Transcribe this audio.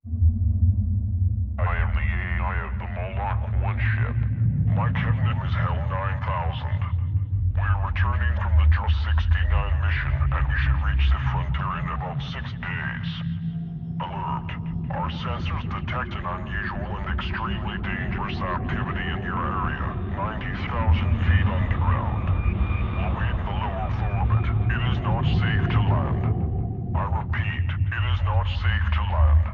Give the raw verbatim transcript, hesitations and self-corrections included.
I am the A I of the Moloch one ship. My covenant is Hell nine thousand. We're returning from the J sixty-nine mission, and we should reach the frontier in about six days. Alert. Our sensors detect an unusual and extremely dangerous activity in your area, ninety thousand feet underground. Low in the low Earth orbit. It is not safe to land. I repeat, it is not safe to land.